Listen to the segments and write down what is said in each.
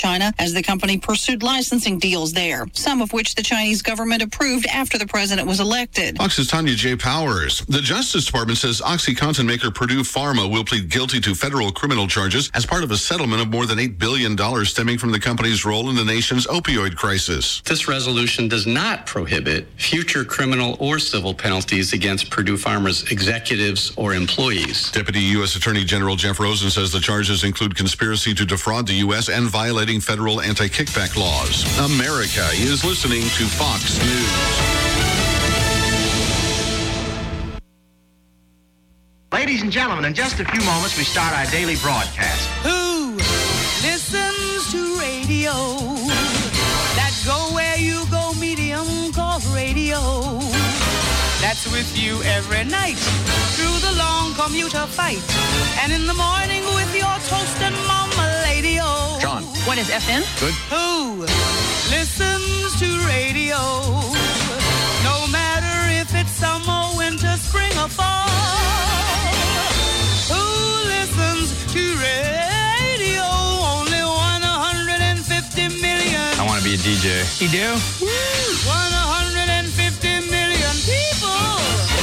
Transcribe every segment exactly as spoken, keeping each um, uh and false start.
China as the company pursued licensing deals there, some of which the Chinese government approved after the president was elected. Fox's Tanya J. Powers. The Justice Department says OxyContin maker Purdue Pharma will plead guilty to federal criminal charges as part of a settlement of more than eight billion dollars stemming from the company's role in the nation's opioid crisis. This resolution does not prohibit future criminal or civil penalties against Purdue Pharma's executives or employees. Deputy U S Attorney General Jeff Rosen says the charges include conspiracy to defraud the U S and violating federal anti-kickback laws. America is listening to Fox News. Ladies and gentlemen, in just a few moments, we start our daily broadcast. Who listens to radio? That go where you go, medium called radio. That's with you every night through the long commuter fight. And in the morning with your toast and mama lady-o. John. What is F M? Good. Who listens to radio? No matter if it's summer, winter, spring, or fall. Who listens to radio? Only one hundred fifty million. I want to be a D J. You do? one hundred fifty million people.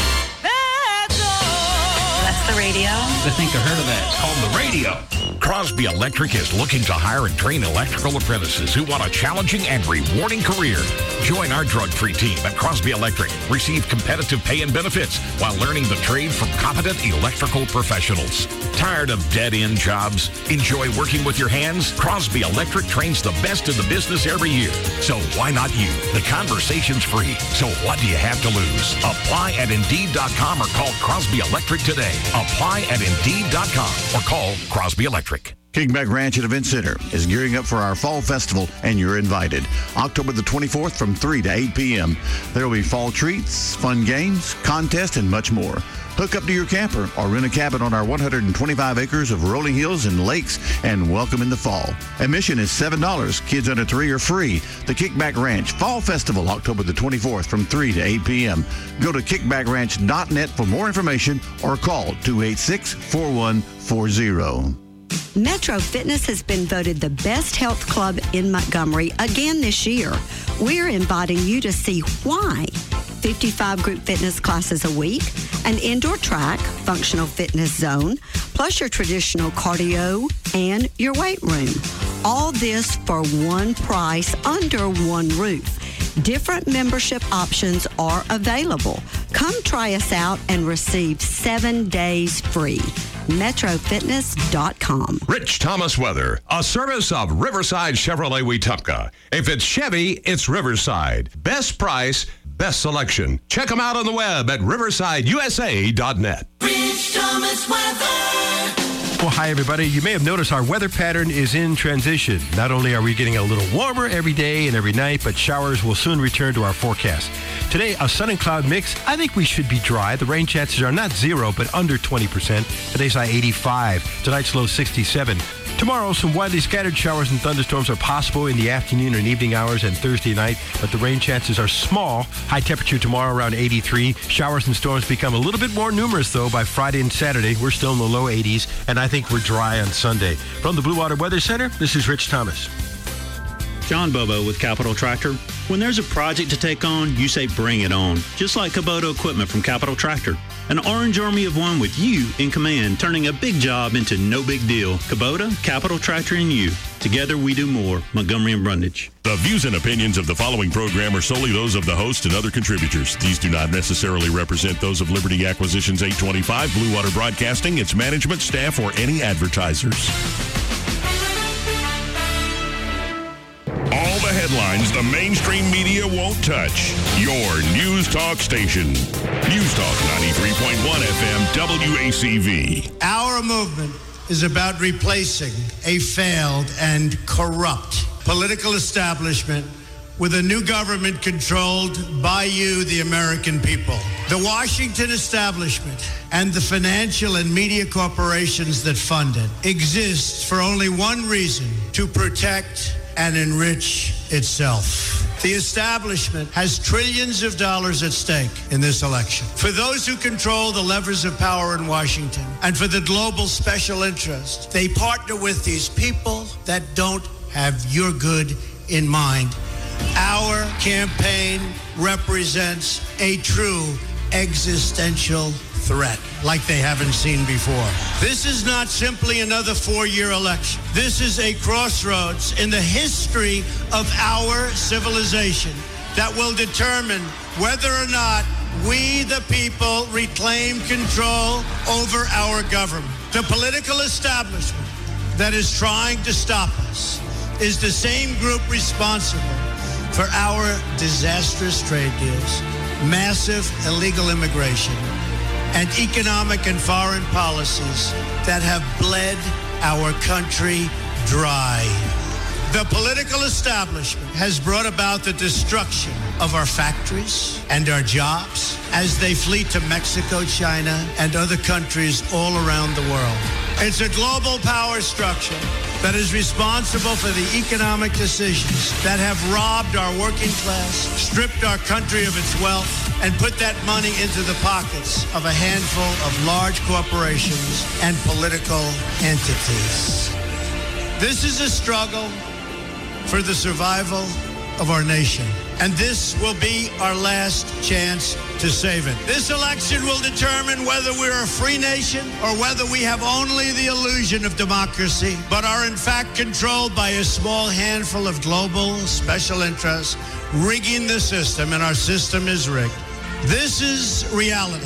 That's all. That's the radio. I think I heard of that. It's called the radio. Crosby Electric is looking to hire and train electrical apprentices who want a challenging and rewarding career. Join our drug-free team at Crosby Electric. Receive competitive pay and benefits while learning the trade from competent electrical professionals. Tired of dead-end jobs? Enjoy working with your hands? Crosby Electric trains the best in the business every year. So why not you? The conversation's free. So what do you have to lose? Apply at Indeed dot com or call Crosby Electric today. Apply at Indeed dot com or call Crosby Electric. Kickback Ranch and Event Center is gearing up for our fall festival, and you're invited. October the twenty-fourth from three to eight p.m. There will be fall treats, fun games, contests, and much more. Hook up to your camper or rent a cabin on our one hundred twenty-five acres of rolling hills and lakes, and welcome in the fall. Admission is seven dollars. Kids under three are free. The Kickback Ranch Fall Festival, October the twenty-fourth from three to eight p.m. Go to kickback ranch dot net for more information or call two eight six, four one four zero. Metro Fitness has been voted the best health club in Montgomery again this year. We're inviting you to see why. fifty-five group fitness classes a week, an indoor track, functional fitness zone, plus your traditional cardio and your weight room. All this for one price under one roof. Different membership options are available. Come try us out and receive seven days free. metro fitness dot com. Rich Thomas Weather, a service of Riverside Chevrolet Wetumpka. If it's Chevy, it's Riverside. Best price, best selection. Check them out on the web at riverside u s a dot net. Rich Thomas Weather. Well, hi, everybody. You may have noticed our weather pattern is in transition. Not only are we getting a little warmer every day and every night, but showers will soon return to our forecast. Today, a sun and cloud mix. I think we should be dry. The rain chances are not zero, but under twenty percent. Today's high eighty-five. Tonight's low sixty-seven. Tomorrow, some widely scattered showers and thunderstorms are possible in the afternoon and evening hours and Thursday night, but the rain chances are small. High temperature tomorrow around eighty-three. Showers and storms become a little bit more numerous, though, by Friday and Saturday. We're still in the low eighties, and I think we're dry on Sunday. From the Blue Water Weather Center, this is Rich Thomas. John Bobo with Capital Tractor. When there's a project to take on, you say bring it on. Just like Kubota equipment from Capital Tractor. An orange army of one with you in command, turning a big job into no big deal. Kubota, Capital Tractor, and you. Together we do more. Montgomery and Brundage. The views and opinions of the following program are solely those of the host and other contributors. These do not necessarily represent those of Liberty Acquisitions eight twenty-five, Blue Water Broadcasting, its management, staff, or any advertisers. All the headlines the mainstream media won't touch. Your News Talk station. News Talk ninety-three point one F M W A C V. Our movement is about replacing a failed and corrupt political establishment with a new government controlled by you, the American people. The Washington establishment and the financial and media corporations that fund it exist for only one reason: to protect and enrich itself. The establishment has trillions of dollars at stake in this election. For those who control the levers of power in Washington and for the global special interest, they partner with these people that don't have your good in mind. Our campaign represents a true existential threat like they haven't seen before. This is not simply another four-year election. This is a crossroads in the history of our civilization that will determine whether or not we, the people, reclaim control over our government. The political establishment that is trying to stop us is the same group responsible for our disastrous trade deals, massive illegal immigration, and economic and foreign policies that have bled our country dry. The political establishment has brought about the destruction of our factories and our jobs as they flee to Mexico, China, and other countries all around the world. It's a global power structure that is responsible for the economic decisions that have robbed our working class, stripped our country of its wealth, and put that money into the pockets of a handful of large corporations and political entities. This is a struggle for the survival of our nation. And this will be our last chance to save it. This election will determine whether we're a free nation or whether we have only the illusion of democracy, but are in fact controlled by a small handful of global special interests rigging the system, and our system is rigged. This is reality.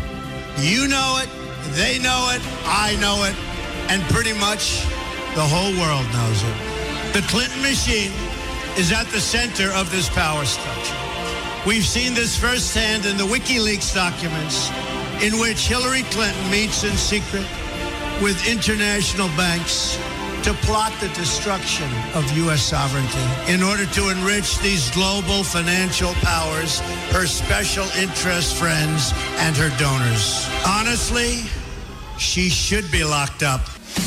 You know it, they know it, I know it, and pretty much the whole world knows it. The Clinton machine is at the center of this power structure. We've seen this firsthand in the WikiLeaks documents, in which Hillary Clinton meets in secret with international banks to plot the destruction of U S sovereignty in order to enrich these global financial powers, her special interest friends, and her donors. Honestly, she should be locked up.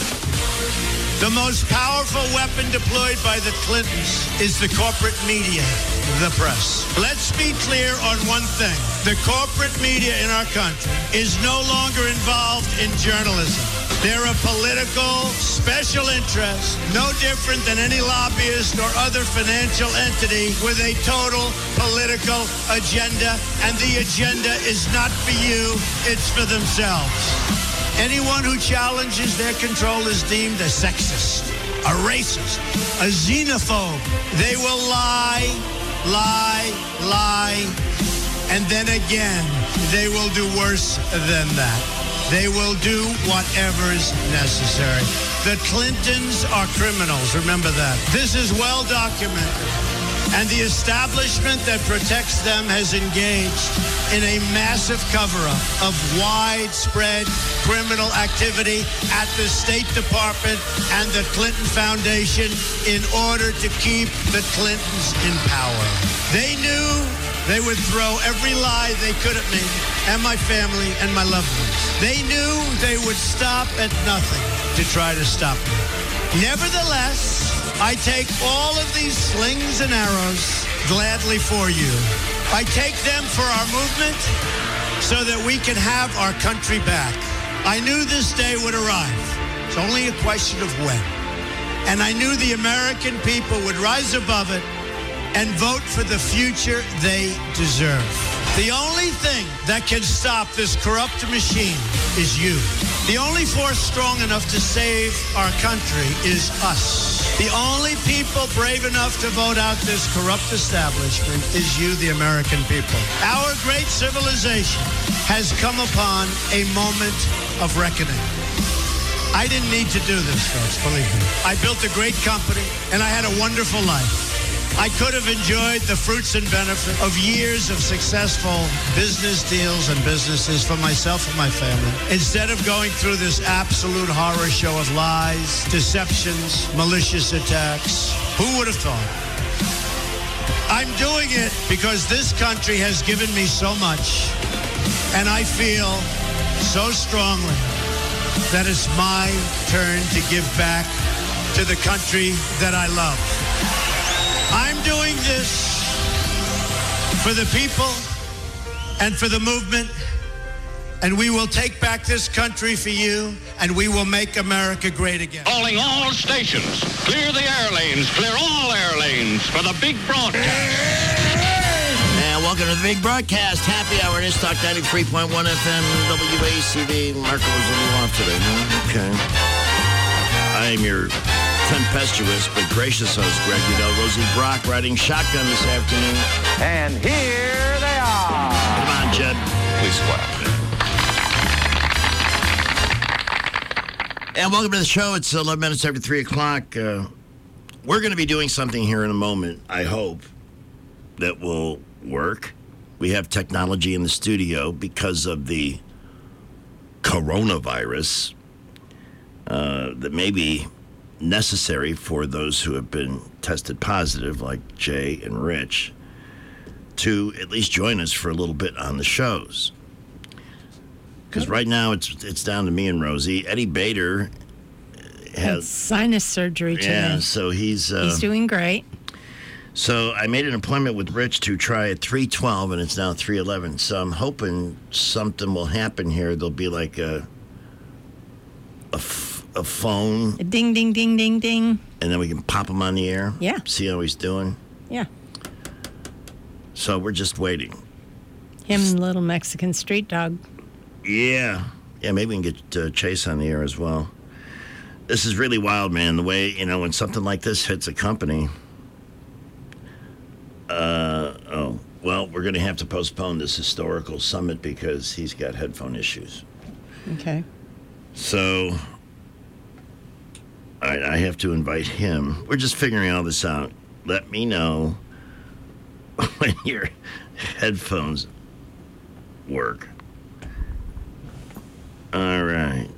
The most powerful weapon deployed by the Clintons is the corporate media, the press. Let's be clear on one thing. The corporate media in our country is no longer involved in journalism. They're a political special interest, no different than any lobbyist or other financial entity with a total political agenda, and the agenda is not for you, it's for themselves. Anyone who challenges their control is deemed a sexist, a racist, a xenophobe. They will lie, lie, lie, and then again, they will do worse than that. They will do whatever is necessary. The Clintons are criminals, remember that. This is well documented. And the establishment that protects them has engaged in a massive cover-up of widespread criminal activity at the State Department and the Clinton Foundation in order to keep the Clintons in power. They knew they would throw every lie they could at me and my family and my loved ones. They knew they would stop at nothing to try to stop me. Nevertheless, I take all of these slings and arrows gladly for you. I take them for our movement so that we can have our country back. I knew this day would arrive. It's only a question of when. And I knew the American people would rise above it and vote for the future they deserve. The only thing that can stop this corrupt machine is you. The only force strong enough to save our country is us. The only people brave enough to vote out this corrupt establishment is you, the American people. Our great civilization has come upon a moment of reckoning. I didn't need to do this, folks, believe me. I built a great company, and I had a wonderful life. I could have enjoyed the fruits and benefit of years of successful business deals and businesses for myself and my family, instead of going through this absolute horror show of lies, deceptions, malicious attacks. Who would have thought? I'm doing it because this country has given me so much, and I feel so strongly that it's my turn to give back to the country that I love. I'm doing this for the people and for the movement And we will take back this country for you, and we will make America great again. Calling all stations. Clear the air lanes. Clear all air lanes for the big broadcast. And welcome to the big broadcast. Happy hour. News Talk ninety-three point one F M, W A C D. Marco was a little off today, huh? Okay. I am your tempestuous but gracious host, Greg Udell. Rosie Brock riding shotgun this afternoon. And here they are. Come on, Jed. Please clap. And welcome to the show. It's eleven minutes after three o'clock. Uh, we're going to be doing something here in a moment, I hope, that will work. We have technology in the studio because of the coronavirus uh, that may be necessary for those who have been tested positive, like Jay and Rich, to at least join us for a little bit on the shows. Because right now it's it's down to me and Rosie. Eddie Bader Had has sinus surgery today. Yeah, so he's uh, he's doing great. So I made an appointment with Rich to try at three twelve, and it's now three eleven. So I'm hoping something will happen here. There'll be like a a, f- a phone, A ding, ding, ding, ding, ding. and then we can pop him on the air. Yeah. See how he's doing. Yeah. So we're just waiting. Him and little Mexican street dog. Yeah. Yeah, maybe we can get uh, Chase on the air as well. This is really wild, man. The way, you know, when something like this hits a company. Uh, oh, well, we're going to have to postpone this historical summit because he's got headphone issues. Okay. So, all right, I have to invite him. We're just figuring all this out. Let me know when your headphones work. All right.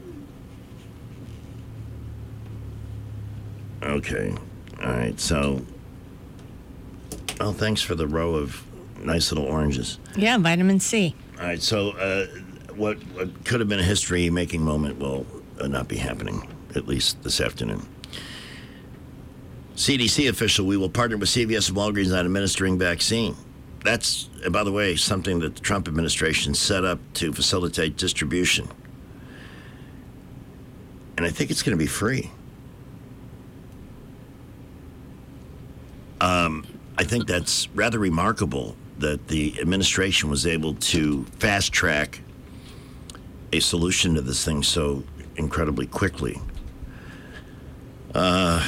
Okay. All right. So, well, thanks for the row of nice little oranges. Yeah, vitamin C. All right. So, uh, what, what could have been a history-making moment will uh, not be happening, at least this afternoon. C D C official, we will partner with C V S and Walgreens on administering vaccine. That's, uh, by the way, something that the Trump administration set up to facilitate distribution. And I think it's going to be free. Um, I think that's rather remarkable that the administration was able to fast track a solution to this thing so incredibly quickly. Uh,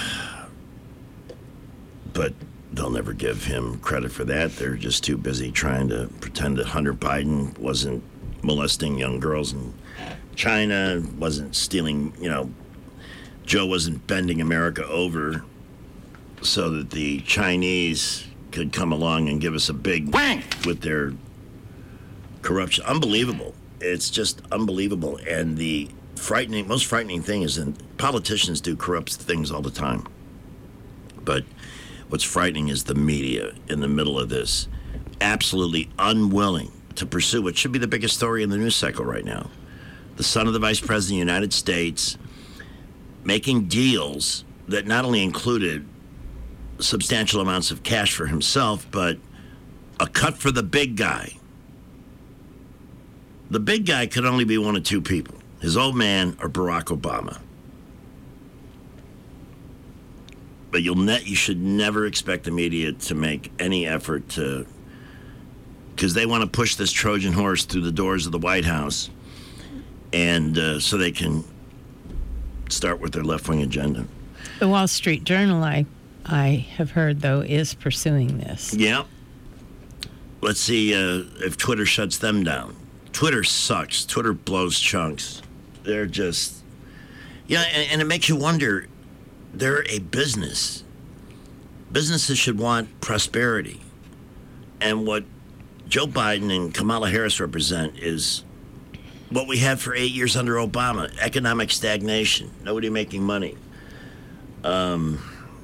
but they'll never give him credit for that. They're just too busy trying to pretend that Hunter Biden wasn't molesting young girls in China, wasn't stealing, you know, Joe wasn't bending America over so that the Chinese could come along and give us a big whack with their corruption. Unbelievable. It's just unbelievable. And the frightening, most frightening thing is that politicians do corrupt things all the time. But what's frightening is the media in the middle of this, absolutely unwilling to pursue what should be the biggest story in the news cycle right now. The son of the Vice President of the United States making deals that not only included substantial amounts of cash for himself, but a cut for the big guy. The big guy could only be one of two people, his old man or Barack Obama. But you'll net, you should never expect the media to make any effort to, because they want to push this Trojan horse through the doors of the White House, and uh, so they can start with their left-wing agenda. The Wall Street Journal, I, I have heard, though, is pursuing this. Yeah. Let's see uh, if Twitter shuts them down. Twitter sucks. Twitter blows chunks. They're just... Yeah, and, and it makes you wonder, they're a business. Businesses should want prosperity. And what Joe Biden and Kamala Harris represent is what we had for eight years under Obama, economic stagnation, nobody making money. Um,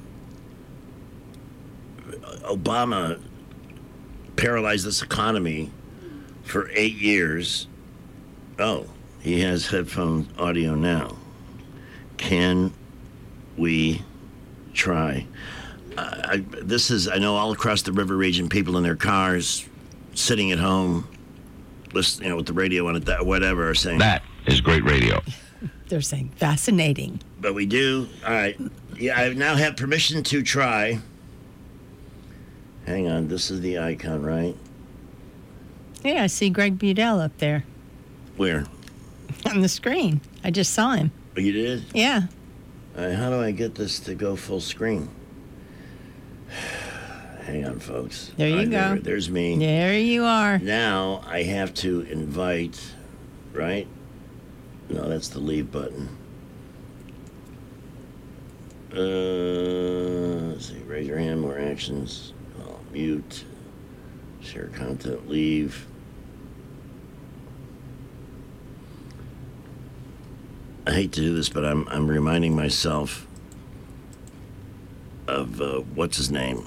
Obama paralyzed this economy for eight years. Oh, he has headphone audio now. Can we try? Uh, I, this is, I know all across the river region, people in their cars, sitting at home, listen, you know, with the radio on it, that whatever, are saying That is great radio. They're saying fascinating. But we do. All right. Yeah, I now have permission to try. Hang on. This is the icon, right? Yeah, I see Greg Budell up there Where? on the screen. I just saw him. Oh, you did? Yeah. All right, how do I get this to go full screen? Hang on, folks. There you All right, go. There, there's me. There you are. Now I have to invite, right? No, that's the leave button. Uh, let's see. Raise your hand. More actions. Oh, mute. Share content. Leave. I hate to do this, but I'm I'm reminding myself of uh, what's his name.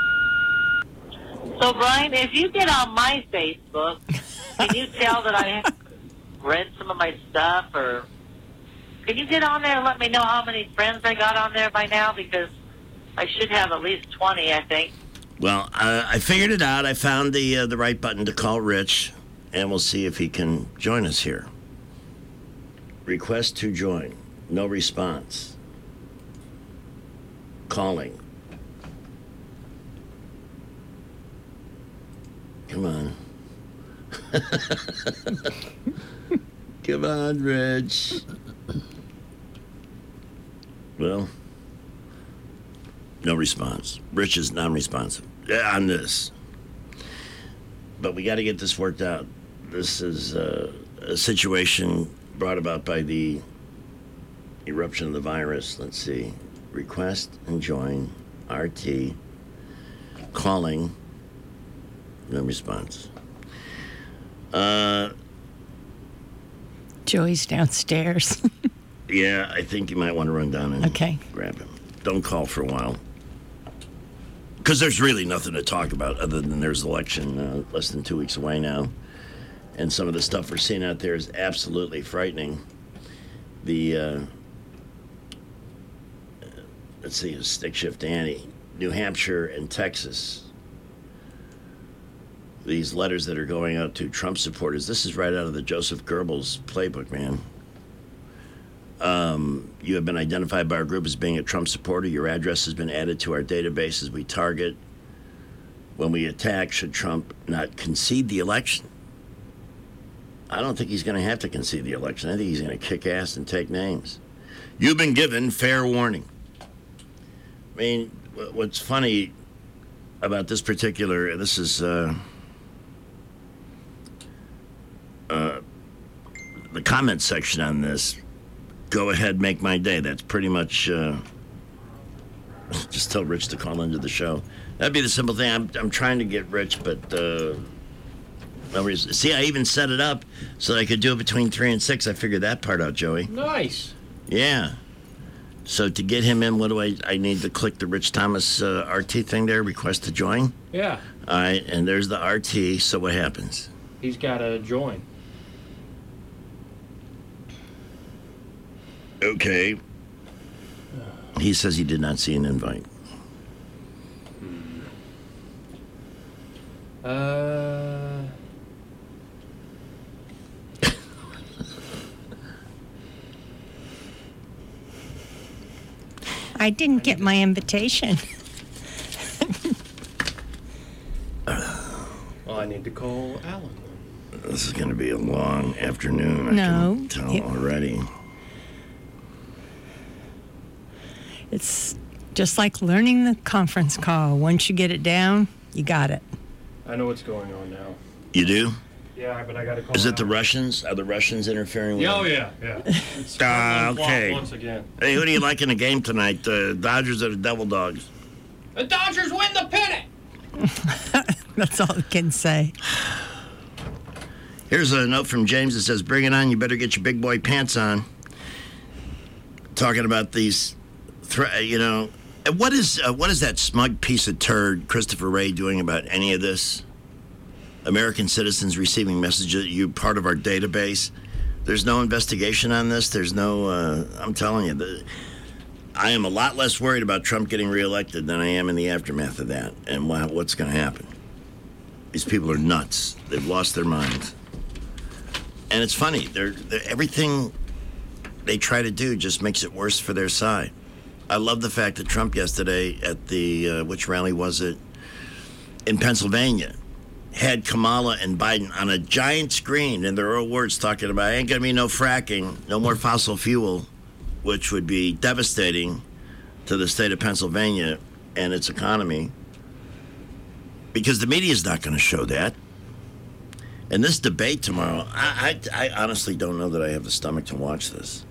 So, Brian, if you get on my Facebook, can you tell that I have read some of my stuff, or can you get on there and let me know how many friends I got on there by now? Because I should have at least twenty, I think. Well, uh, I figured it out. I found the uh, the right button to call Rich, and we'll see if he can join us here. Request to join. No response. Calling. Come on. Come on, Rich. Well, no response. Rich is non-responsive on this. But we got to get this worked out. This is uh, a situation brought about by the eruption of the virus. Let's see. Request and join. R T. Calling. No response. Uh, Joey's downstairs. yeah, I think you might want to run down and okay. grab him. Don't call for a while. Because there's really nothing to talk about other than there's election uh, less than two weeks away now. And some of the stuff we're seeing out there is absolutely frightening. The, uh, let's see, stick shift Annie, New Hampshire and Texas. These letters that are going out to Trump supporters. This is right out of the Joseph Goebbels playbook, man. Um, you have been identified by our group as being a Trump supporter. Your address has been added to our database as we target when we attack should Trump not concede the election. I don't think he's going to have to concede the election. I think he's going to kick ass and take names. You've been given fair warning. I mean, what's funny about this particular, this is uh, uh, the comment section on this. Go ahead, make my day. That's pretty much, uh, just tell Rich to call into the show. That'd be the simple thing. I'm, I'm trying to get Rich, but, uh, no reason. See, I even set it up so that I could do it between three and six. I figured that part out, Joey. Nice. Yeah. So to get him in, what do I, I need to click the Rich Thomas uh, R T thing there, request to join? Yeah. All right, and there's the R T, so what happens? He's got to join. Okay. He says he did not see an invite. Uh... I didn't get my invitation. Well, I need to call Alan. This is going to be a long afternoon. I No, can tell it- already. It's just like learning the conference call. Once you get it down, you got it. I know what's going on now. You do? Yeah, but I got to call Is it the Alan. Russians? Are the Russians interfering with Yeah, oh, it? yeah, yeah. It's Ah, Kremlin okay. plot once again. Hey, who do you like in the game tonight? The Dodgers or the Devil Dogs? The Dodgers win the pennant! That's all I can say. Here's a note from James that says, bring it on, you better get your big boy pants on. Talking about these, thre- you know, and what is uh, what is that smug piece of turd Christopher Wray doing about any of this? American citizens receiving messages, you part of our database. There's no investigation on this. There's no, uh, I'm telling you, the, I am a lot less worried about Trump getting reelected than I am in the aftermath of that and wha- what's going to happen. These people are nuts. They've lost their minds. And it's funny. They're, they're, everything they try to do just makes it worse for their side. I love the fact that Trump yesterday at the, uh, which rally was it, in Pennsylvania, had Kamala and Biden on a giant screen in their own words talking about ain't going to be no fracking, no more fossil fuel, which would be devastating to the state of Pennsylvania and its economy, because the media is not going to show that. And this debate tomorrow, I, I, I honestly don't know that I have the stomach to watch this.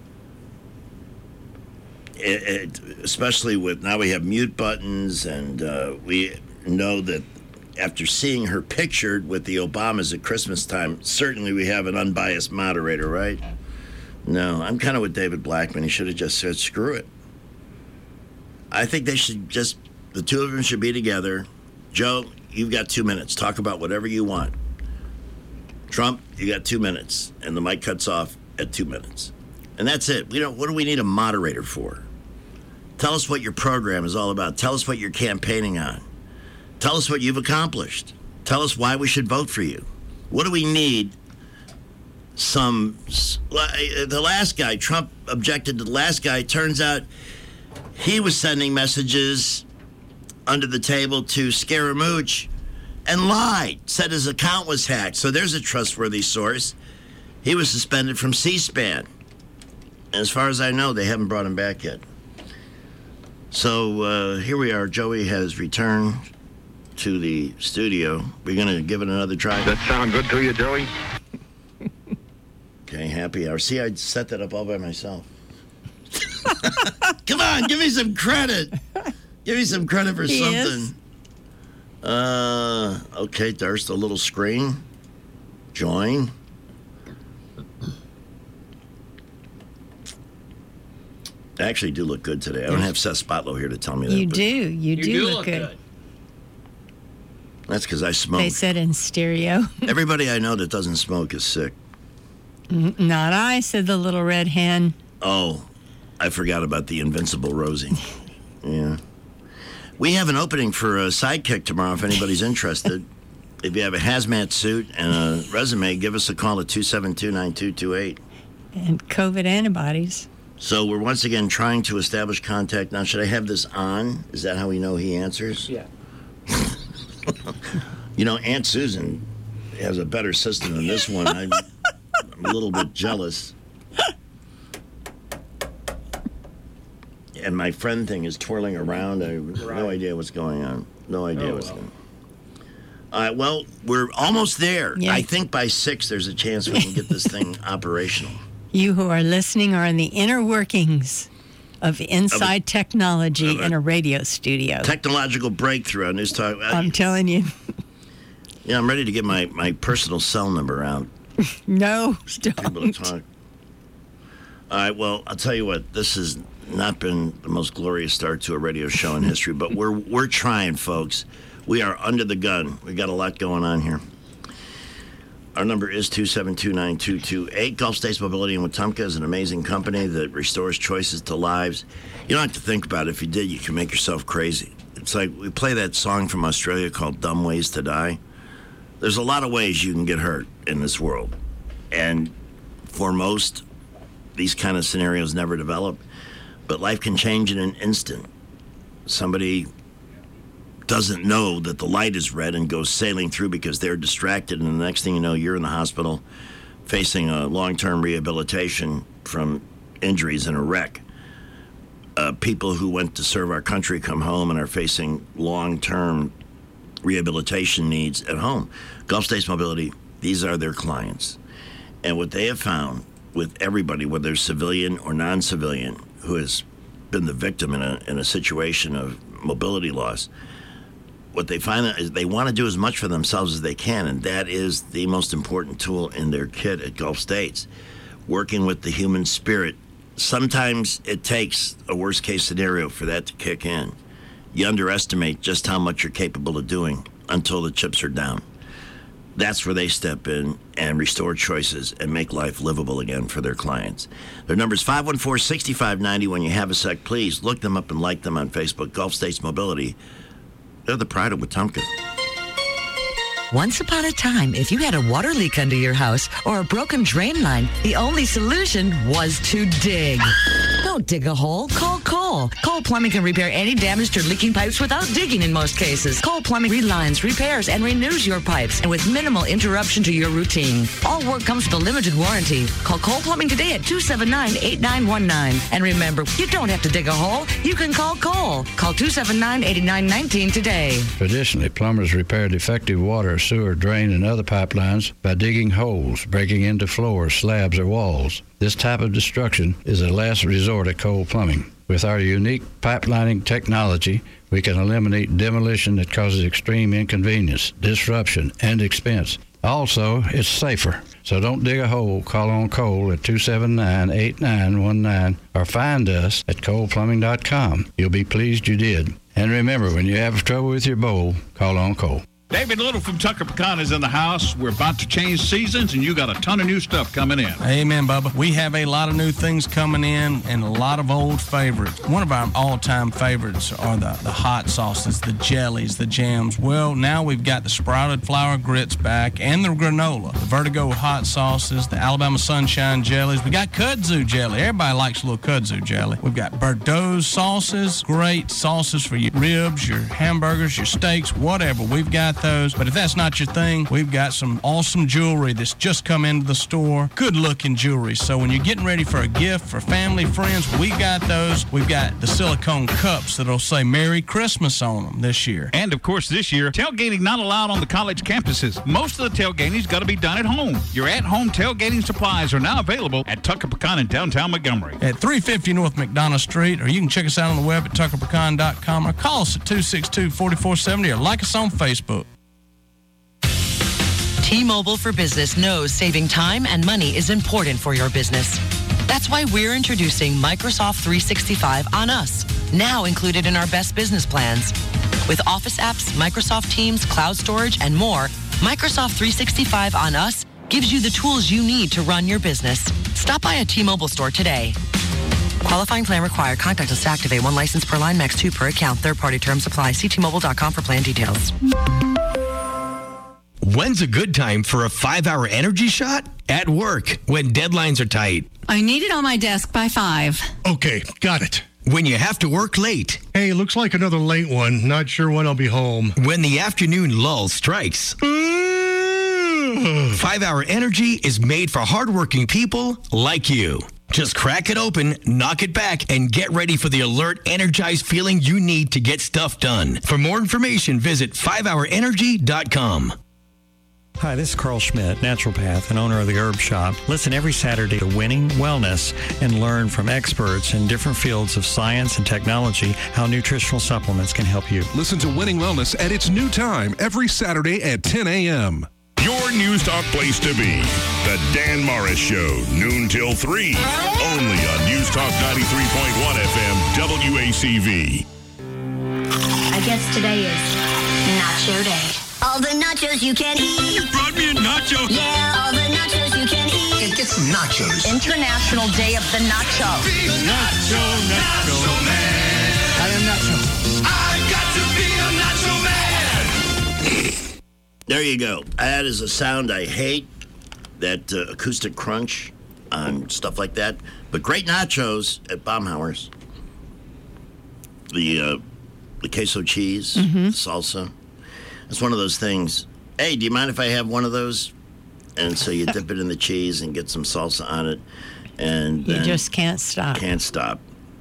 It, it, especially with, now we have mute buttons, and uh, we know that after seeing her pictured with the Obamas at Christmas time, certainly we have an unbiased moderator, right? No, I'm kind of with David Blackman. He should have just said, screw it. I think they should just, the two of them should be together. Joe, you've got two minutes. Talk about whatever you want. Trump, you got two minutes. And the mic cuts off at two minutes. And that's it. We don't, what do we need a moderator for? Tell us what your program is all about. Tell us what you're campaigning on. Tell us what you've accomplished. Tell us why we should vote for you. What do we need? Some, the last guy, Trump objected to the last guy. Turns out he was sending messages under the table to Scaramucci and lied, said his account was hacked. So there's a trustworthy source. He was suspended from C-SPAN. And as far as I know, they haven't brought him back yet. So uh, here we are. Joey has returned to the studio. We're going to give it another try. Does that sound good to you, Joey? Okay, happy hour. See, I set that up all by myself. Come on, give me some credit. Give me some credit for He something. is. Uh, okay, there's the little screen. Join. I actually do look good today. I don't have Seth Spotlow here to tell me that. You but do. You, You do, do look, look good. good. That's because I smoke. They said in stereo. Everybody I know that doesn't smoke is sick. Mm, Not I, said the little red hen. Oh, I forgot about the invincible Rosie. Yeah. We have an opening for a sidekick tomorrow if anybody's interested. If you have a hazmat suit and a resume, give us a call at two seven two, nine two two eight. And COVID antibodies. So we're once again trying to establish contact. Now, should I have this on? Is that how we know he answers? Yeah. You know, Aunt Susan has a better system than this one. I'm, I'm a little bit jealous. And my friend thing is twirling around. I have no idea what's going on. No idea Oh, what's well. going on. All right, well, we're almost there. Yeah. I think by six, there's a chance we can get this thing operational. You who are listening are in the inner workings of inside Of technology of a in a radio studio. Technological breakthrough on News Talk. I- I'm telling you. Yeah, I'm ready to get my, my personal cell number out. No, People to don't. talk. All right, well, I'll tell you what. This has not been the most glorious start to a radio show in history, but we're we're trying, folks. We are under the gun. We got a lot going on here. Our number is two seven two, nine two two eight. Gulf States Mobility in Wetumpka is an amazing company that restores choices to lives. You don't have to think about it. If you did, you can make yourself crazy. It's like we play that song from Australia called Dumb Ways to Die. There's a lot of ways you can get hurt in this world. And for most, these kind of scenarios never develop. But life can change in an instant. Somebody doesn't know that the light is red and goes sailing through because they're distracted, and the next thing you know, you're in the hospital facing a long-term rehabilitation from injuries in a wreck. Uh, people who went to serve our country come home and are facing long-term rehabilitation needs at home. Gulf States Mobility, these are their clients. And what they have found with everybody, whether civilian or non-civilian, who has been the victim in a in a situation of mobility loss, what they find is they want to do as much for themselves as they can, and that is the most important tool in their kit at Gulf States. Working with the human spirit. Sometimes it takes a worst-case scenario for that to kick in. You underestimate just how much you're capable of doing until the chips are down. That's where they step in and restore choices and make life livable again for their clients. Their number is five one four, six five nine zero. When you have a sec, please look them up and like them on Facebook. Gulf States Mobility. They're the pride of Wetumpka. Once upon a time, if you had a water leak under your house or a broken drain line, the only solution was to dig. Don't dig a hole. Call Cole. Cole Plumbing can repair any damaged or leaking pipes without digging in most cases. Cole Plumbing relines, repairs, and renews your pipes, and with minimal interruption to your routine. All work comes with a limited warranty. Call Cole Plumbing today at two seven nine, eight nine one nine. And remember, you don't have to dig a hole. You can call Cole. Call two seven nine, eight nine one nine today. Traditionally, plumbers repair defective water, sewer, drain, and other pipelines by digging holes, breaking into floors, slabs, or walls. This type of destruction is a last resort at Cole Plumbing. With our unique pipelining technology, we can eliminate demolition that causes extreme inconvenience, disruption, and expense. Also, it's safer. So don't dig a hole. Call on Cole at two seven nine, eight nine one nine or find us at cole plumbing dot com. You'll be pleased you did. And remember, when you have trouble with your bowl, call on Cole. David Little from Tucker Pecan is in the house. We're about to change seasons, and you got a ton of new stuff coming in. Amen, Bubba. We have a lot of new things coming in and a lot of old favorites. One of our all-time favorites are the, the hot sauces, the jellies, the jams. Well, now we've got the sprouted flour grits back and the granola, the Vertigo hot sauces, the Alabama Sunshine jellies. We got kudzu jelly. Everybody likes a little kudzu jelly. We've got Bordeaux sauces, great sauces for your ribs, your hamburgers, your steaks, whatever. We've got those. But if that's not your thing, we've got some awesome jewelry that's just come into the store. Good looking jewelry. So when you're getting ready for a gift for family, friends, we got those. We've got the silicone cups that'll say Merry Christmas on them this year. And of course, this year, tailgating not allowed on the college campuses. Most of the tailgating's got to be done at home. Your at-home tailgating supplies are now available at Tucker Pecan in downtown Montgomery. At three fifty North McDonough Street, or you can check us out on the web at tucker pecan dot com or call us at two six two, four four seven zero or like us on Facebook. T-Mobile for Business knows saving time and money is important for your business. That's why we're introducing Microsoft three sixty-five on us, now included in our best business plans. With Office apps, Microsoft Teams, cloud storage, and more, Microsoft three sixty-five on us gives you the tools you need to run your business. Stop by a T-Mobile store today. Qualifying plan required. Contact us to activate. One license per line, max two per account. Third-party terms apply. See T Mobile dot com for plan details. When's a good time for a five-hour energy shot? At work, when deadlines are tight. I need it on my desk by five. Okay, got it. When you have to work late. Hey, looks like another late one. Not sure when I'll be home. When the afternoon lull strikes. Five-hour energy is made for hardworking people like you. Just crack it open, knock it back, and get ready for the alert, energized feeling you need to get stuff done. For more information, visit five hour energy dot com. Hi, this is Carl Schmidt, naturopath and owner of the Herb Shop. Listen every Saturday to Winning Wellness and learn from experts in different fields of science and technology how nutritional supplements can help you. Listen to Winning Wellness at its new time every Saturday at ten a.m. Your News Talk place to be. The Dan Morris Show, noon till three. Only on News Talk ninety-three point one F M, W A C V. I guess today is Nacho Day. All the nachos you can eat. You brought me a nacho? Yeah, all the nachos you can eat. And get some nachos. International Day of the Nacho. Be a nacho, nacho man. I am Nacho. I got to be a nacho man. There you go. That is a sound I hate, that uh, acoustic crunch and stuff like that. But great nachos at Baumhauer's. The, uh, the queso cheese, Mm-hmm. salsa. It's one of those things. Hey, do you mind if I have one of those? And so you dip it in the cheese and get some salsa on it. And You then just can't stop. Can't stop.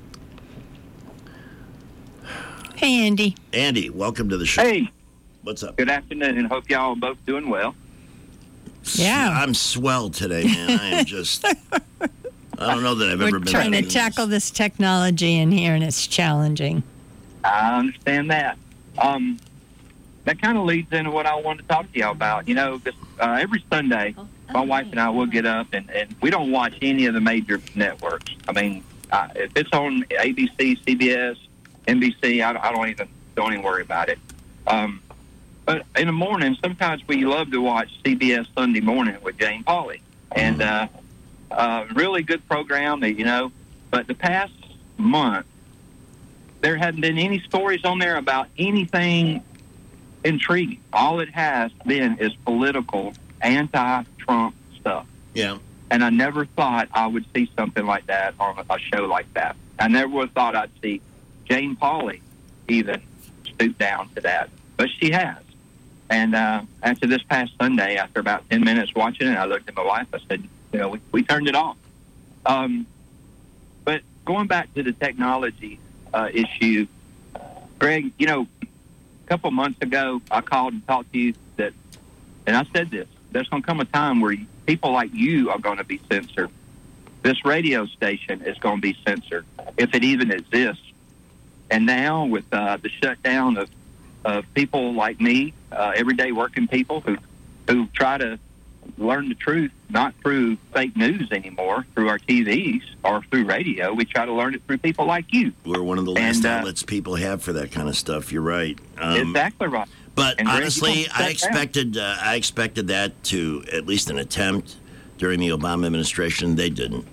Hey, Andy. Andy, welcome to the show. Hey. What's up? Good afternoon, and hope y'all are both doing well. Yeah. I'm swell today, man. I am just... I don't know that I've We're ever been... trying to better than tackle this technology in here, and it's challenging. I understand that. Um, that kind of leads into what I wanted to talk to y'all about. You know, this, uh, every Sunday, my wife and I will get up, and, and we don't watch any of the major networks. I mean, uh, if it's on A B C, C B S, N B C, I, I don't even don't even worry about it. Um, but in the morning, sometimes we love to watch C B S Sunday Morning with Jane Pauley, and uh, uh, really good program, you know. But the past month, there hadn't been any stories on there about anything intriguing. All it has been is political, anti-Trump stuff. Yeah. And I never thought I would see something like that on a, a show like that. I never thought I'd see Jane Pauley even stoop down to that, but she has. And uh, after this past Sunday, after about ten minutes watching it, I looked at my wife. I said, you know, we, we turned it off. Um, but going back to the technology uh, issue, Greg, you know, a couple months ago, I called and talked to you that, and I said this, there's going to come a time where people like you are going to be censored. This radio station is going to be censored, if it even exists. And now with uh, the shutdown of, of people like me, uh, everyday working people who who try to learn the truth, not through fake news anymore, through our T Vs or through radio. We try to learn it through people like you. We're one of the last And, uh, outlets people have for that kind of stuff. You're right. Um, exactly right. But And Greg, you honestly, don't I shut down. expected uh, I expected that to at least an attempt during the Obama administration. They didn't.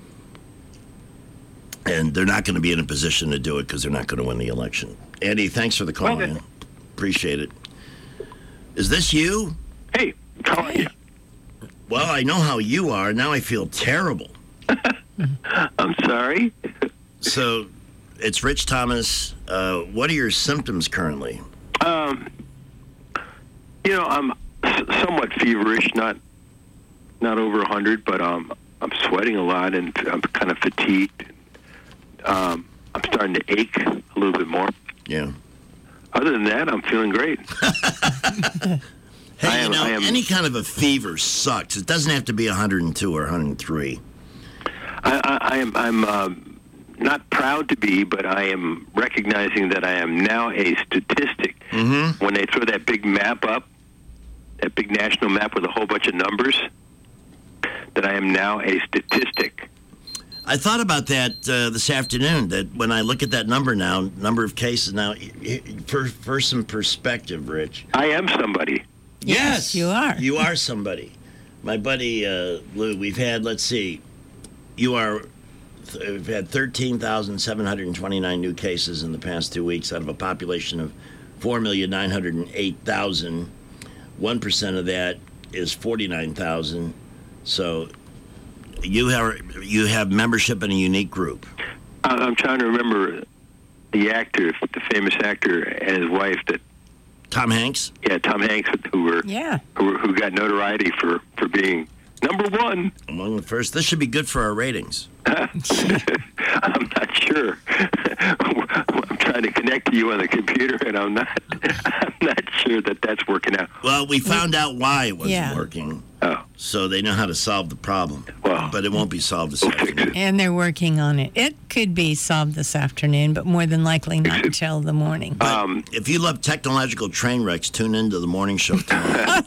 And they're not going to be in a position to do it because they're not going to win the election. Andy, thanks for the call, Well, man. Appreciate it. Is this you? Hey, how are you? Well, I know how you are. Now I feel terrible. I'm sorry. So, it's Rich Thomas. Uh, what are your symptoms currently? Um, you know, I'm s- somewhat feverish, not not over one hundred, but um, I'm sweating a lot and I'm kind of fatigued. Um, I'm starting to ache a little bit more. Yeah. Other than that, I'm feeling great. Hey, I am- you know, I am- any kind of a fever sucks. It doesn't have to be one hundred two or one hundred three. I, I, I am I'm um, not proud to be, but I am recognizing that I am now a statistic. Mm-hmm. When they throw that big map up, that big national map with a whole bunch of numbers, that I am now a statistic. I thought about that uh, this afternoon, that when I look at that number now, number of cases now, for, for some perspective, Rich. I am somebody. Yes, you are. You are somebody. My buddy uh, Lou, we've had, let's see, you are, th- we've had thirteen thousand seven hundred twenty-nine new cases in the past two weeks out of a population of four million nine hundred eight thousand. one percent of that is forty-nine thousand. So you have, you have membership in a unique group. I- I'm trying to remember the actor, the famous actor, and his wife. That Tom Hanks. Yeah, Tom Hanks, who were Yeah. who, were- who got notoriety for, for being number one. Among the first. This should be good for our ratings. I'm not sure. I'm trying to connect to you on the computer, and I'm not. I'm not sure that that's working out. Well, we found out why it wasn't Yeah. working. Oh. So they know how to solve the problem. Well, but it won't be solved this afternoon. And they're working on it. It could be solved this afternoon, but more than likely not until the morning. Um, If you love technological train wrecks, tune into the morning show tonight.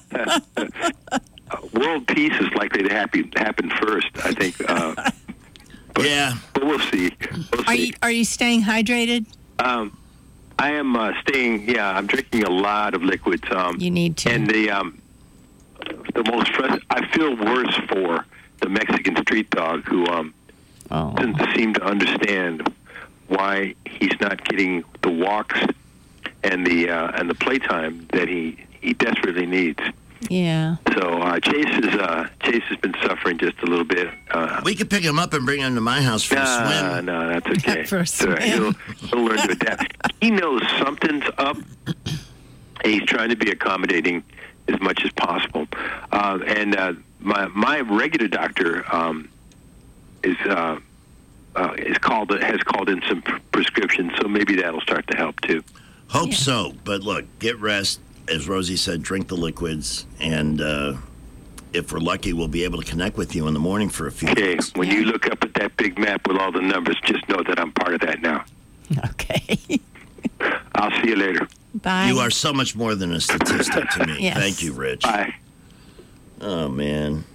World peace is likely to happen happen first, I think. Uh, but, yeah, but we'll see. We'll Are see. you are you staying hydrated? Um, I am uh, staying. Yeah, I'm drinking a lot of liquids. Um, You need to. And the um, the most frus- I feel worse for the Mexican street dog who um Oh. doesn't seem to understand why he's not getting the walks and the uh, and the playtime that he, he desperately needs. Yeah. So uh, Chase is uh, Chase has been suffering just a little bit. Uh, we could pick him up and bring him to my house for a nah, swim. no, that's okay. For a It's all right. swim. He'll, he'll learn to adapt. He knows something's up. And he's trying to be accommodating as much as possible. Uh, and uh, my my regular doctor um, is uh, uh, is called has called in some pr- prescriptions, so maybe that'll start to help too. Hope so. But look, get rest. As Rosie said, drink the liquids. And uh, if we're lucky, we'll be able to connect with you in the morning for a few Okay, minutes. when you look up at that big map with all the numbers, just know that I'm part of that now. Okay. I'll see you later. Bye. You are so much more than a statistic to me. Yes. Thank you, Rich. Bye. Oh, man.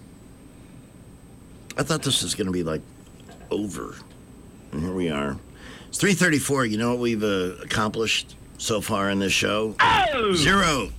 I thought this was going to be, like, over. And here we are. It's three thirty-four. You know what we've uh, accomplished so far in this show? Oh! Zero.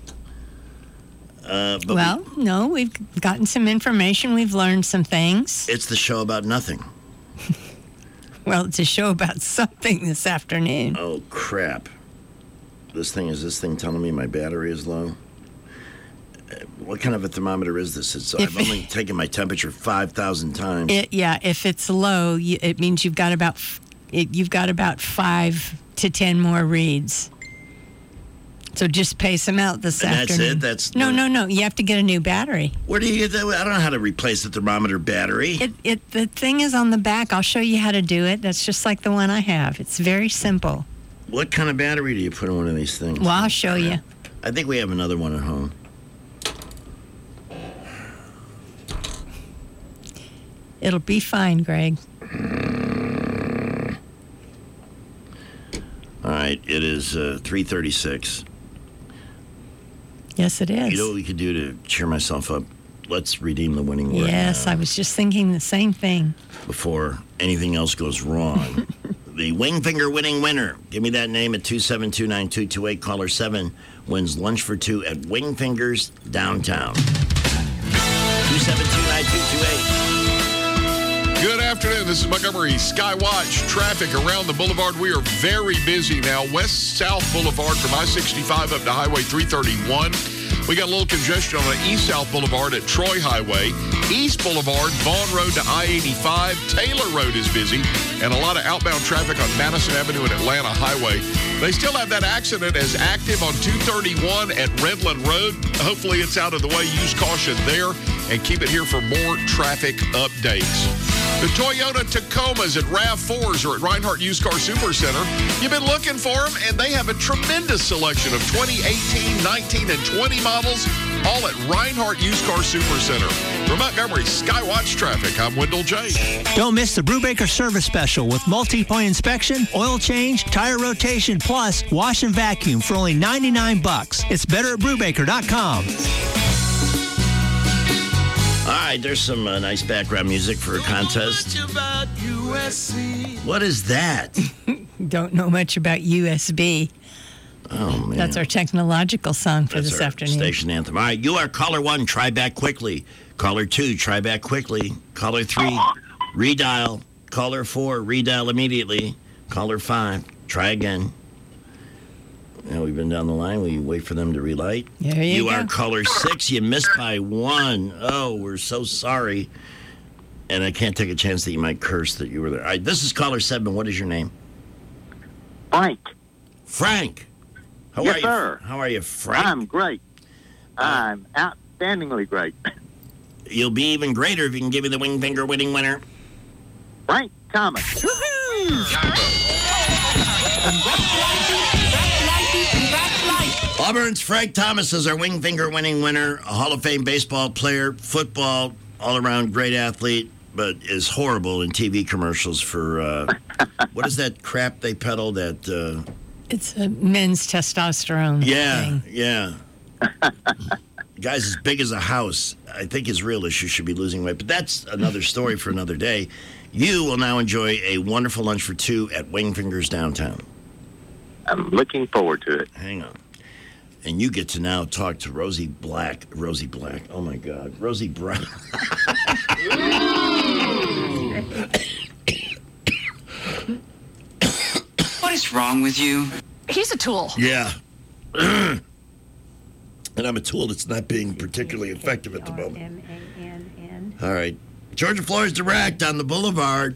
Uh, but Well, no, we've gotten some information. We've learned some things. we, it's the show about nothing. Well, it's a show about something this afternoon. Oh, crap. this thing, is this thing telling me my battery is low? Uh, What kind of a thermometer is this? It's, I've only taken my temperature five thousand times. It, yeah, if it's low, you, it means you've got about f- it, you've got about five to ten more reads. So just pace them out this And that's afternoon. it? That's no, no, no. You have to get a new battery. Where do you get that? I don't know how to replace the thermometer battery. It, it the thing is on the back. I'll show you how to do it. That's just like the one I have. It's very simple. What kind of battery do you put in one of these things? Well, I'll show you. I think we have another one at home. It'll be fine, Greg. All right, it is uh, three thirty-six. Yes, it is. You know what we could do to cheer myself up? Let's redeem the winning word Yes, now I was just thinking the same thing. before anything else goes wrong. The Wingfinger winning winner. Give me that name at two seven two, nine two two eight. Caller seven wins lunch for two at Wingfingers downtown. two seven two, nine two two eight. Good afternoon. This is Montgomery Skywatch. Traffic around the boulevard. We are very busy now. West-South Boulevard from I sixty-five up to Highway three thirty-one. We got a little congestion on the East-South Boulevard at Troy Highway. East Boulevard, Vaughn Road to I eighty-five. Taylor Road is busy. And a lot of outbound traffic on Madison Avenue and Atlanta Highway. They still have that accident as active on two thirty-one at Redland Road. Hopefully it's out of the way. Use caution there and keep it here for more traffic updates. The Toyota Tacomas at RAV fours are at Reinhardt Used Car Super Center. You've been looking for them, and they have a tremendous selection of twenty eighteen, nineteen, and twenty models, all at Reinhardt Used Car Super Center. From Montgomery Skywatch Traffic, I'm Wendell J. Don't miss the Brubaker Service Special with multi-point inspection, oil change, tire rotation, plus wash and vacuum for only ninety-nine bucks. It's better at Brubaker dot com. All right, there's some uh, nice background music for a contest. What is that? Don't know much about U S B. Oh, man. That's our technological song for That's this our afternoon. Station anthem. All right, you are caller one, try back quickly. Caller two, try back quickly. Caller three, redial. Caller four, redial immediately. Caller five, try again. Now we've been down the line. We wait for them to relight. There you go. are caller six. You missed by one. Oh, we're so sorry. And I can't take a chance that you might curse that you were there. All right, this is caller seven. What is your name? Frank. Frank. How yes, are you? sir. How are you, Frank? I'm great. I'm outstandingly great. You'll be even greater if you can give me the Wingfinger winning winner. Frank Thomas. Auburn's Frank Thomas is our Wingfinger winning winner, a Hall of Fame baseball player, football, all-around great athlete, but is horrible in T V commercials for, uh, what is that crap they peddle that... Uh, It's a men's testosterone yeah, thing. yeah. Guy's as big as a house. I think his real issue should be losing weight, but that's another story for another day. You will now enjoy a wonderful lunch for two at Wingfingers downtown. I'm looking forward to it. Hang on. And you get to now talk to Rosie Black. Rosie Black. Oh, my God. Rosie Brown. What is wrong with you? He's a tool. Yeah. And I'm a tool that's not being particularly effective at the moment. All right. Georgia Floors Direct on the Boulevard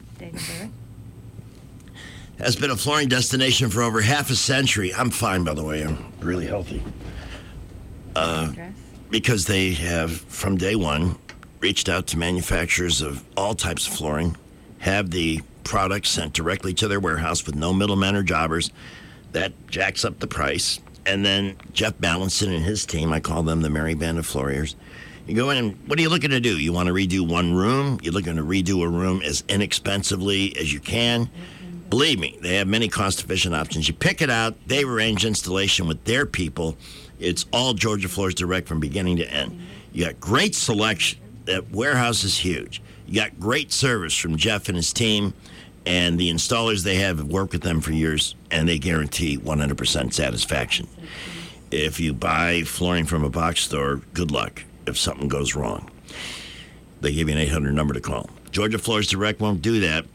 has been a flooring destination for over half a century. I'm fine, by the way. I'm really healthy. Uh, because they have, from day one, reached out to manufacturers of all types of flooring, have the products sent directly to their warehouse with no middlemen or jobbers. That jacks up the price. And then Jeff Ballinson and his team, I call them the Merry Band of Flouriers. You go in and what are you looking to do? You want to redo one room? You're looking to redo a room as inexpensively as you can? Believe me, they have many cost-efficient options. You pick it out. They arrange installation with their people. It's all Georgia Floors Direct from beginning to end. You got great selection. That warehouse is huge. You got great service from Jeff and his team, and the installers they have have worked with them for years, and they guarantee one hundred percent satisfaction. If you buy flooring from a box store, good luck if something goes wrong. They give you an eight hundred number to call. Georgia Floors Direct won't do that.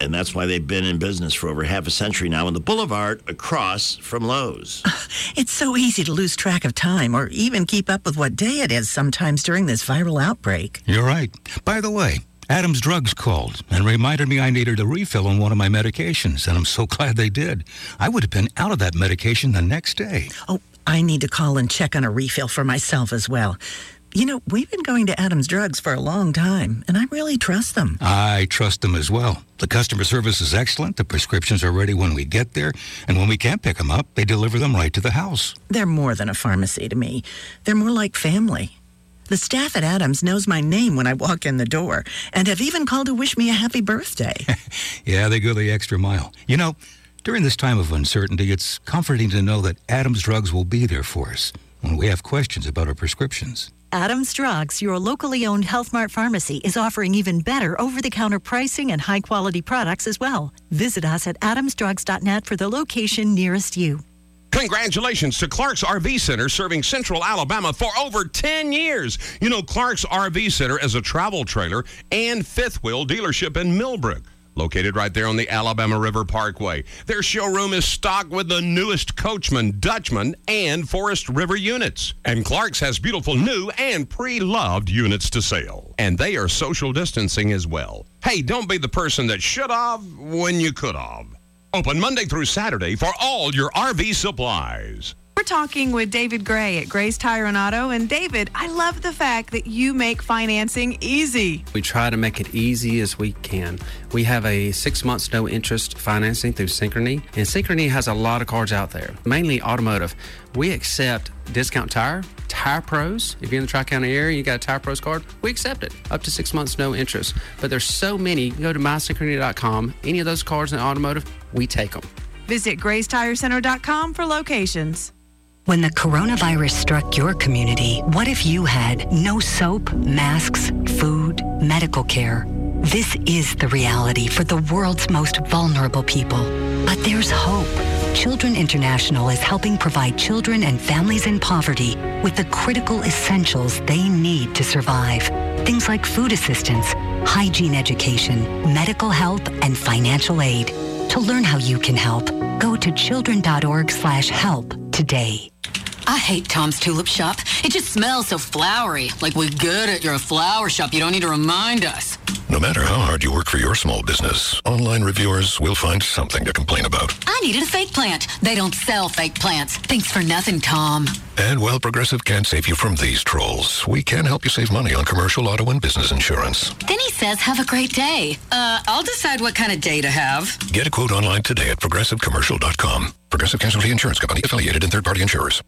And that's why they've been in business for over half a century now in the Boulevard across from Lowe's. It's so easy to lose track of time or even keep up with what day it is sometimes during this viral outbreak. You're right. By the way, Adam's Drugs called and reminded me I needed a refill on one of my medications, and I'm so glad they did. I would have been out of that medication the next day. Oh, I need to call and check on a refill for myself as well. You know, we've been going to Adam's Drugs for a long time, and I really trust them. I trust them as well. The customer service is excellent. The prescriptions are ready when we get there, and when we can't pick them up, they deliver them right to the house. They're more than a pharmacy to me. They're more like family. The staff at Adams knows my name when I walk in the door, and have even called to wish me a happy birthday. Yeah, they go the extra mile. You know, during this time of uncertainty, it's comforting to know that Adam's Drugs will be there for us when we have questions about our prescriptions. Adams Drugs, your locally owned Health Mart pharmacy, is offering even better over-the-counter pricing and high-quality products as well. Visit us at adams drugs dot net for the location nearest you. Congratulations to Clark's R V Center, serving Central Alabama for over ten years. You know, Clark's R V Center is a travel trailer and fifth wheel dealership in Millbrook, located right there on the Alabama River Parkway. Their showroom is stocked with the newest Coachman, Dutchman, and Forest River units. And Clark's has beautiful new and pre-loved units to sell. And they are social distancing as well. Hey, don't be the person that should have when you could have. Open Monday through Saturday for all your R V supplies. We're talking with David Gray at Gray's Tire and Auto. And David, I love the fact that you make financing easy. We try to make it easy as we can. We have a six months no interest financing through Synchrony. And Synchrony has a lot of cards out there, mainly automotive. We accept Discount Tire, Tire Pros. If you're in the Tri-County area, you got a Tire Pros card, we accept it. Up to six months no interest. But there's so many. You can go to my synchrony dot com. Any of those cards in automotive, we take them. Visit grays tire center dot com for locations. When the coronavirus struck your community, what if you had no soap, masks, food, medical care? This is the reality for the world's most vulnerable people. But there's hope. Children International is helping provide children and families in poverty with the critical essentials they need to survive. Things like food assistance, hygiene education, medical help, and financial aid. To learn how you can help, go to children dot org slash help today. I hate Tom's Tulip Shop. It just smells so flowery. Like we get it, you're a flower shop. You don't need to remind us. No matter how hard you work for your small business, online reviewers will find something to complain about. I needed a fake plant. They don't sell fake plants. Thanks for nothing, Tom. And while Progressive can't save you from these trolls, we can help you save money on commercial, auto, and business insurance. Then he says, have a great day. Uh, I'll decide what kind of day to have. Get a quote online today at progressive commercial dot com. Progressive Casualty Insurance Company, affiliated and third-party insurers.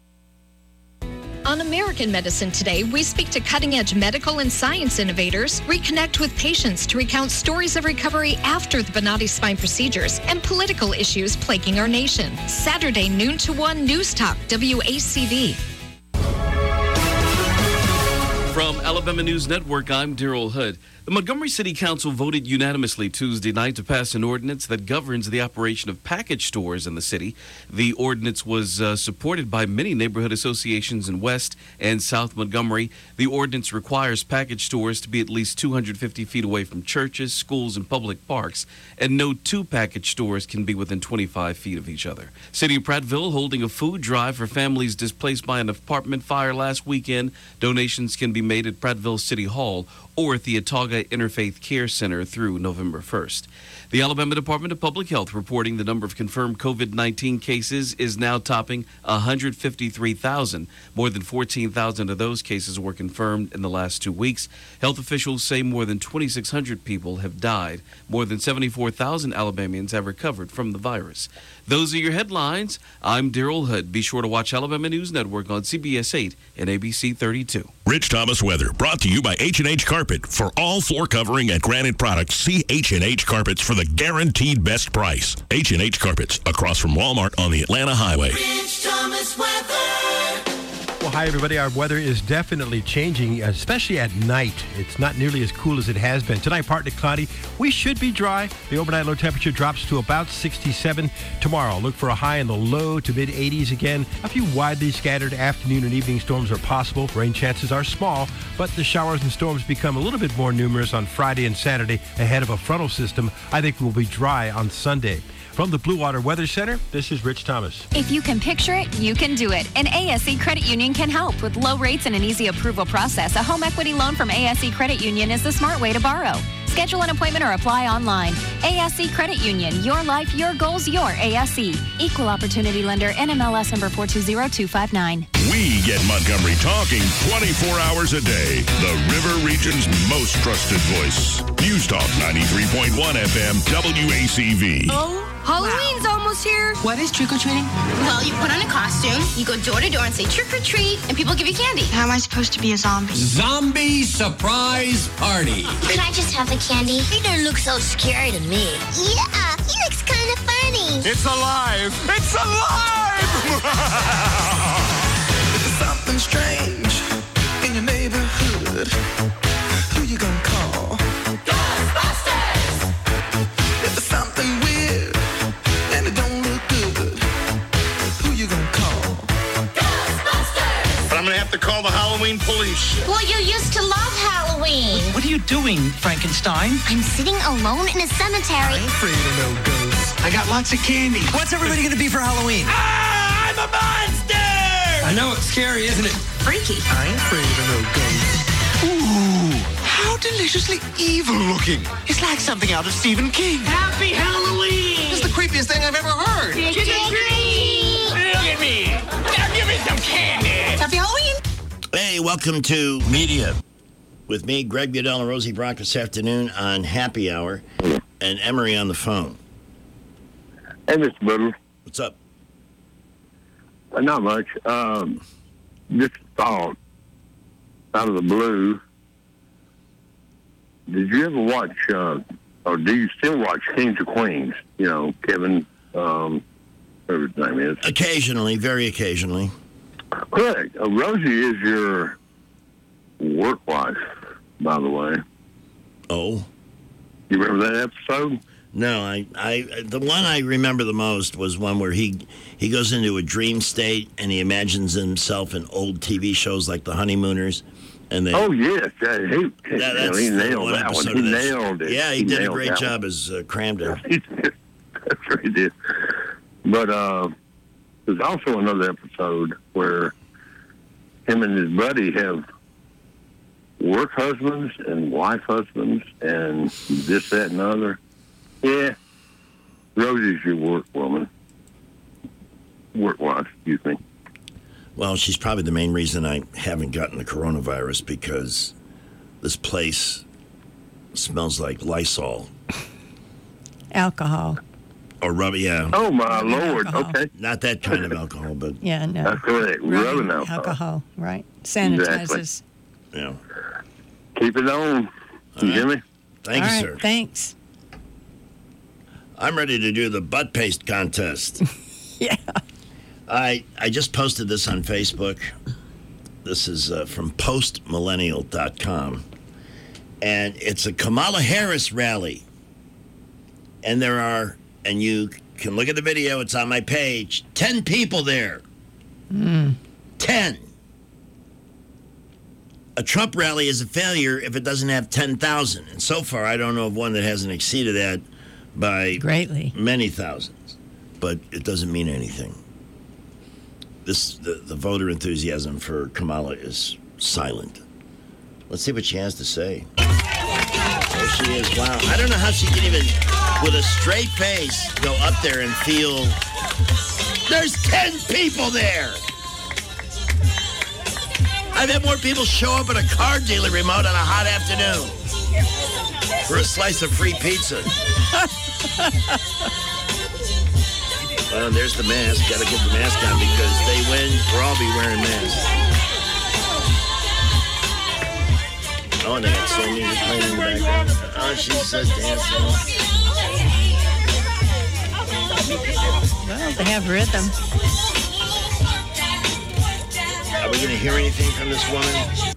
On American Medicine Today, we speak to cutting-edge medical and science innovators, reconnect with patients to recount stories of recovery after the Bonati spine procedures, and political issues plaguing our nation. Saturday, noon to one, News Talk, W A C V. From Alabama News Network, I'm Daryl Hood. The Montgomery City Council voted unanimously Tuesday night to pass an ordinance that governs the operation of package stores in the city. The ordinance was uh, supported by many neighborhood associations in West and South Montgomery. The ordinance requires package stores to be at least two hundred fifty feet away from churches, schools, and public parks, and no two package stores can be within twenty-five feet of each other. City of Prattville holding a food drive for families displaced by an apartment fire last weekend. Donations can be made at Prattville City Hall or at the Atauga Interfaith Care Center through November first. The Alabama Department of Public Health reporting the number of confirmed COVID nineteen cases is now topping one hundred fifty-three thousand. More than fourteen thousand of those cases were confirmed in the last two weeks. Health officials say more than twenty-six hundred people have died. More than seventy-four thousand Alabamians have recovered from the virus. Those are your headlines. I'm Daryl Hood. Be sure to watch Alabama News Network on C B S eight and A B C thirty-two. Rich Thomas Weather, brought to you by H and H Carpet. For all floor covering and granite products, see H and H Carpets for the guaranteed best price. H and H Carpets, across from Walmart on the Atlanta Highway. Rich Thomas Weather. Well, hi, everybody. Our weather is definitely changing, especially at night. It's not nearly as cool as it has been. Tonight, partly cloudy. We should be dry. The overnight low temperature drops to about sixty-seven. Tomorrow, look for a high in the low to mid eighties again. A few widely scattered afternoon and evening storms are possible. Rain chances are small, but the showers and storms become a little bit more numerous on Friday and Saturday ahead of a frontal system. I think we'll be dry on Sunday. From the Blue Water Weather Center, this is Rich Thomas. If you can picture it, you can do it. And A S E Credit Union can help. With low rates and an easy approval process, a home equity loan from A S E Credit Union is the smart way to borrow. Schedule an appointment or apply online. A S E Credit Union. Your life, your goals, your A S E. Equal Opportunity Lender. N M L S number four two zero two five nine. We get Montgomery talking twenty-four hours a day. The River Region's most trusted voice. News Talk ninety-three point one F M W A C V. Oh, Halloween's wow. almost here. What is trick-or-treating? Well, you put on a costume, you go door to door and say trick-or-treat, and people give you candy. How am I supposed to be a zombie? Zombie surprise party. Could I just have the candy? He doesn't look so scary to me. Yeah, he looks kind of funny. It's alive. It's alive! There's something strange in your neighborhood. Who you gonna call? Ghostbusters! There's something weird and it don't look good. Who you gonna call? Ghostbusters! But I'm gonna have to call the Halloween police. Well, you used to love Halloween. What are you doing, Frankenstein? I'm sitting alone in a cemetery. I ain't afraid of no ghosts. I got lots of candy. What's everybody gonna be for Halloween? Ah, I'm a monster! I know it's scary, isn't it? Freaky. I ain't afraid of no ghosts. Ooh, how deliciously evil looking. It's like something out of Stephen King. Happy Halloween! This is the creepiest thing I've ever heard. Trick or treat! Look at me. Now give me some candy. Happy Halloween! Hey, welcome to Media. With me, Greg Budell and Rosie Brock this afternoon on Happy Hour, and Emery on the phone. Hey, Mister Butler. What's up? Uh, not much. Um, just a thought out of the blue. Did you ever watch, uh, or do you still watch Kings of Queens? You know, Kevin, um, whatever his name is. Occasionally, very occasionally. Correct. Uh, Rosie is your work wife, by the way. Oh. You remember that episode? No, I, I, the one I remember the most was one where he, he goes into a dream state and he imagines himself in old T V shows like The Honeymooners, and they. Oh yes, yeah, he, that, that's he nailed one that one. episode He of this. nailed it. Yeah, he, he did a nailed great that job one. as uh, Cramden. That's what he did. But uh, there's also another episode where him and his buddy have work husbands and wife husbands and this, that, and other. Yeah, Rosie's your work woman. Work wife, excuse me. Well, she's probably the main reason I haven't gotten the coronavirus, because this place smells like Lysol. Alcohol. Or rubber, yeah. Oh, my Lord. Alcohol. Okay. Not that kind of alcohol, but... Yeah, no. That's correct. Rubbing alcohol. Alcohol, right. Sanitizes. Exactly. Yeah. Keep it on. You hear me? Thank All you, right, sir. Thanks. I'm ready to do the butt paste contest. Yeah. I I just posted this on Facebook. This is uh, from post millennial dot com. And it's a Kamala Harris rally. And there are, and you can look at the video, it's on my page, ten people there. Mm. ten. A Trump rally is a failure if it doesn't have ten thousand. And so far, I don't know of one that hasn't exceeded that by greatly many thousands. But it doesn't mean anything. This the, the voter enthusiasm for Kamala is silent. Let's see what she has to say. There she is. Wow. I don't know how she can even, with a straight face, go up there and feel there's ten people there. I've had more people show up at a car dealer remote on a hot afternoon for a slice of free pizza. Well, there's the mask. Got to get the mask on because they win. We'll all be wearing masks. Oh, and they got soul music playing in the background. Oh, she's just dancing. Well, they have rhythm. Are we going to hear anything from this woman?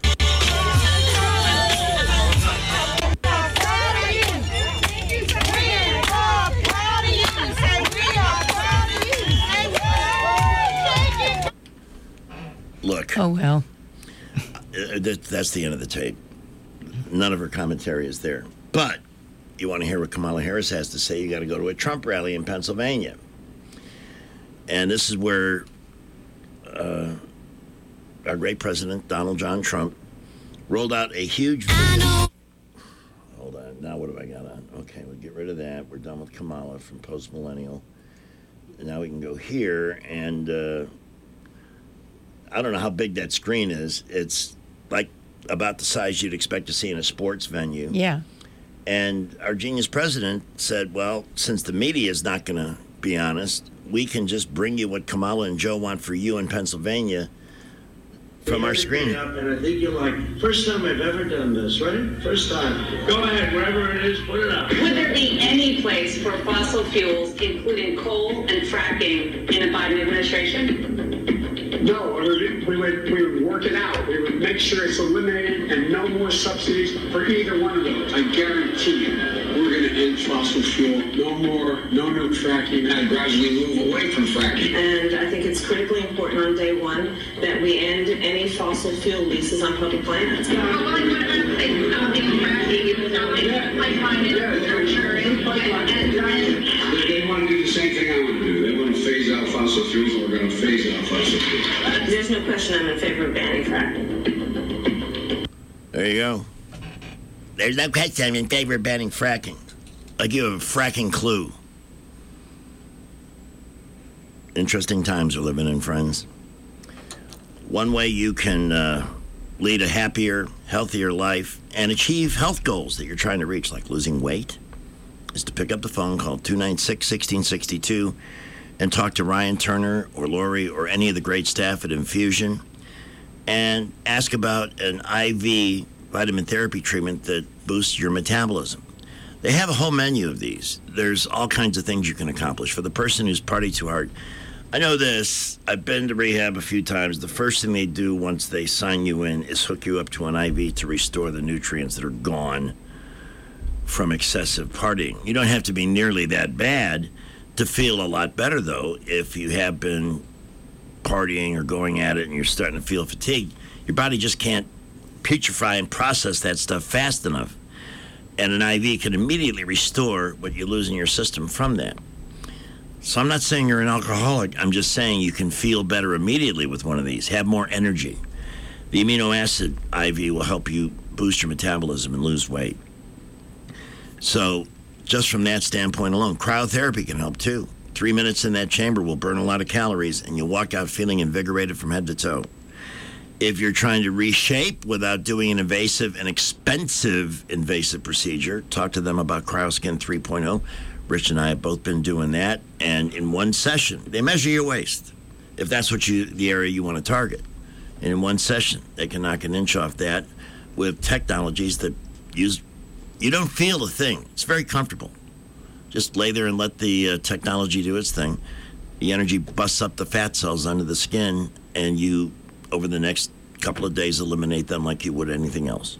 Look. Oh, well. Uh, that, that's the end of the tape. None of her commentary is there. But you want to hear what Kamala Harris has to say, you got to go to a Trump rally in Pennsylvania. And this is where uh, our great president, Donald John Trump, rolled out a huge video. Hold on. Now what have I got on? Okay, we'll get rid of that. We're done with Kamala from Post Millennial. Now we can go here, and uh, I don't know how big that screen is. It's like about the size you'd expect to see in a sports venue. Yeah. And our genius president said, well, since the media is not going to be honest, we can just bring you what Kamala and Joe want for you in Pennsylvania from our screen. Up, and I think you're like, first time I've ever done this, right? First time. Go ahead, wherever it is, put it up. Would there be any place for fossil fuels, including coal and fracking, in a Biden administration? No, we would, we would work it out. We would make sure it's eliminated and no more subsidies for either one of those. I guarantee you, we're going to end fossil fuel. No more, no new fracking, and gradually move away from fracking. And I think it's critically important on day one that we end any fossil fuel leases on public lands. They want to do the same thing I want to do. They want to phase out fossil fuels, and we're going to phase out fossil fuels. There's no question I'm in favor of banning fracking. There you go. There's no question I'm in favor of banning fracking. Like you have a fracking clue. Interesting times we're living in, friends. One way you can uh, lead a happier, healthier life and achieve health goals that you're trying to reach, like losing weight, is to pick up the phone, call two nine six, one six six two, and talk to Ryan Turner or Lori or any of the great staff at Infusion and ask about an I V vitamin therapy treatment that boosts your metabolism. They have a whole menu of these. There's all kinds of things you can accomplish. For the person who's party too hard, I know this. I've been to rehab a few times. The first thing they do once they sign you in is hook you up to an I V to restore the nutrients that are gone from excessive partying. You don't have to be nearly that bad to feel a lot better, though. If you have been partying or going at it and you're starting to feel fatigued, your body just can't putrefy and process that stuff fast enough. And an I V can immediately restore what you lose in your system from that. So I'm not saying you're an alcoholic. I'm just saying you can feel better immediately with one of these, have more energy. The amino acid I V will help you boost your metabolism and lose weight. So just from that standpoint alone, cryotherapy can help too. Three minutes in that chamber will burn a lot of calories and you'll walk out feeling invigorated from head to toe. If you're trying to reshape without doing an invasive and expensive invasive procedure, talk to them about CryoSkin three point oh. Rich and I have both been doing that, and in one session, they measure your waist, if that's what you, the area you want to target. And in one session, they can knock an inch off that with technologies that use, you don't feel a thing. It's very comfortable. Just lay there and let the uh, technology do its thing. The energy busts up the fat cells under the skin, and you, over the next couple of days, eliminate them like you would anything else.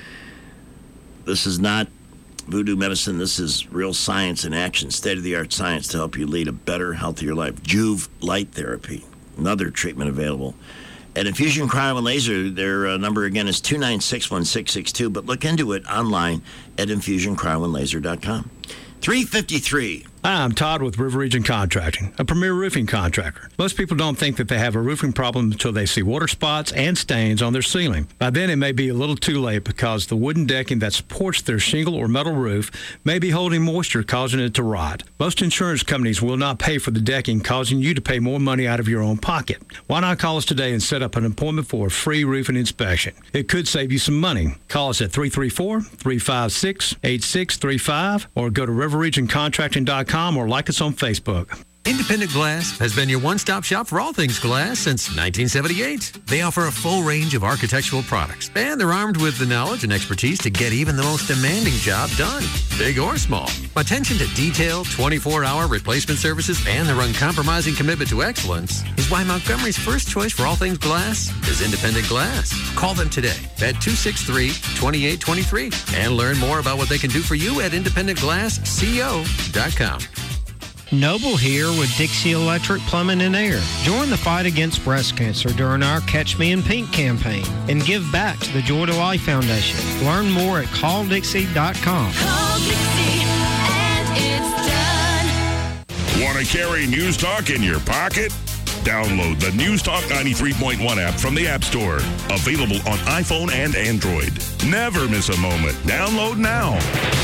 This is not voodoo medicine. This is real science in action, state-of-the-art science to help you lead a better, healthier life. Juve Light Therapy, another treatment available. At Infusion Cryo and Laser, their uh, number again is two nine six, one six six two, but look into it online at infusion cryo and laser dot com. three fifty-three. Hi, I'm Todd with River Region Contracting, a premier roofing contractor. Most people don't think that they have a roofing problem until they see water spots and stains on their ceiling. By then, it may be a little too late because the wooden decking that supports their shingle or metal roof may be holding moisture, causing it to rot. Most insurance companies will not pay for the decking, causing you to pay more money out of your own pocket. Why not call us today and set up an appointment for a free roofing inspection? It could save you some money. Call us at three three four, three five six, eight six three five or go to river region contracting dot com or like us on Facebook. Independent Glass has been your one-stop shop for all things glass since nineteen seventy-eight. They offer a full range of architectural products, and they're armed with the knowledge and expertise to get even the most demanding job done, big or small. Attention to detail, twenty-four hour replacement services, and their uncompromising commitment to excellence is why Montgomery's first choice for all things glass is Independent Glass. Call them today at two six three, two eight two three and learn more about what they can do for you at independent glass co dot com. Noble here with Dixie Electric Plumbing and Air. Join the fight against breast cancer during our Catch Me in Pink campaign and give back to the Joy to Life Foundation. Learn more at call dixie dot com. Call Dixie and it's done. Want to carry News Talk in your pocket? Download the News Talk ninety-three point one app from the App Store. Available on iPhone and Android. Never miss a moment. Download now.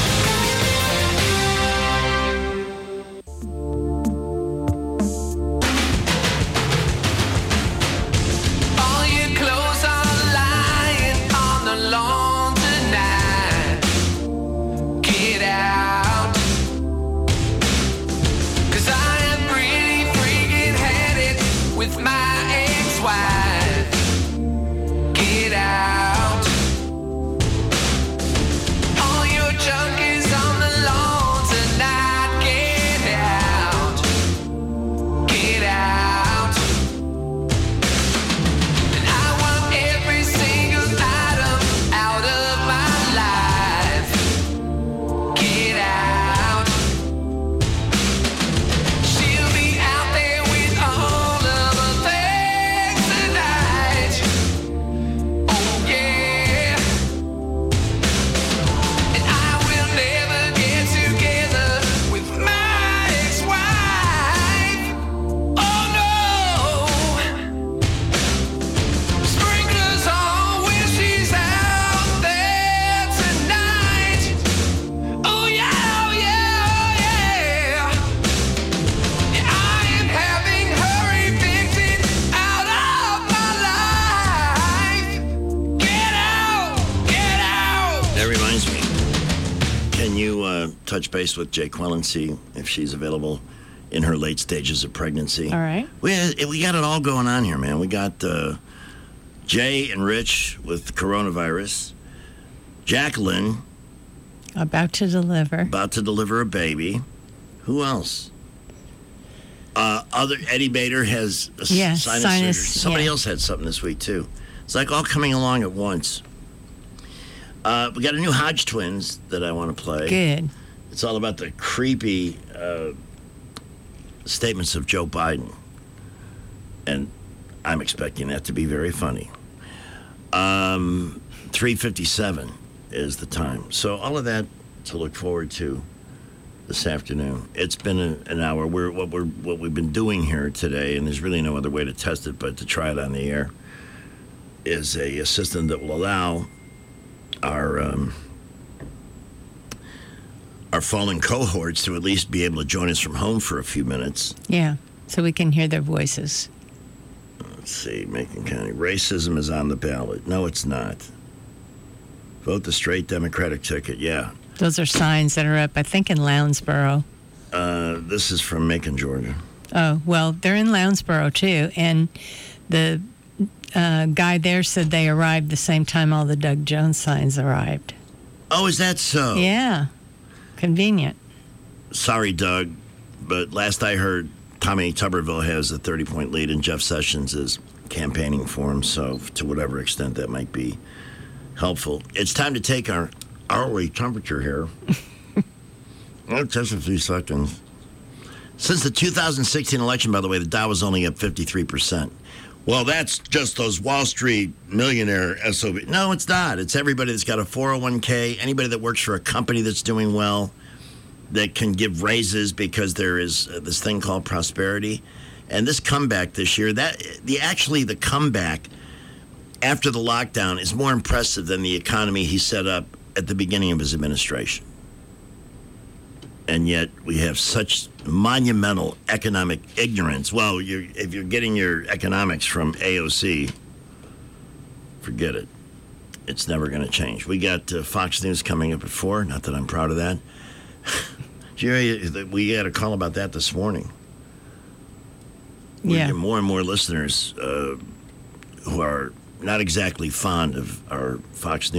Touch base with Jaquel and see if she's available in her late stages of pregnancy. All right. We we got it all going on here, man. We got uh, Jay and Rich with coronavirus. Jacqueline. About to deliver. About to deliver a baby. Who else? Uh, other Eddie Bader has a yeah, sinus, sinus surgery. Somebody yeah. else had something this week, too. It's like all coming along at once. Uh, we got a new Hodge twins that I want to play. Good. It's all about the creepy uh, statements of Joe Biden. And I'm expecting that to be very funny. Um, three fifty-seven is the time. So all of that to look forward to this afternoon. It's been a, an hour. We're, what, we're, what we've been doing here today, and there's really no other way to test it but to try it on the air, is a, a system that will allow our... Um, our fallen cohorts to at least be able to join us from home for a few minutes. Yeah, so we can hear their voices. Let's see, Macon County. Racism is on the ballot. No, it's not. Vote the straight Democratic ticket, yeah. Those are signs that are up, I think, in Lounsboro. Uh, this is from Macon, Georgia. Oh, well, they're in Lounsboro, too. And the uh, guy there said they arrived the same time all the Doug Jones signs arrived. Oh, is that so? Yeah. Convenient. Sorry, Doug, but last I heard, Tommy Tuberville has a thirty-point lead, and Jeff Sessions is campaigning for him, so to whatever extent that might be helpful. It's time to take our hourly temperature here. It'll take a few seconds. Since the two thousand sixteen election, by the way, the Dow was only up fifty-three percent. Well, that's just those Wall Street millionaire S O B. No, it's not. It's everybody that's got a four oh one k, anybody that works for a company that's doing well, that can give raises because there is this thing called prosperity. And this comeback this year, that the actually the comeback after the lockdown is more impressive than the economy he set up at the beginning of his administration. And yet we have such monumental economic ignorance. Well, you're, if you're getting your economics from A O C, forget it. It's never going to change. We got uh, Fox News coming up at four. Not that I'm proud of that. Jerry, we had a call about that this morning. we're Yeah. getting more and more listeners uh, who are not exactly fond of our Fox News.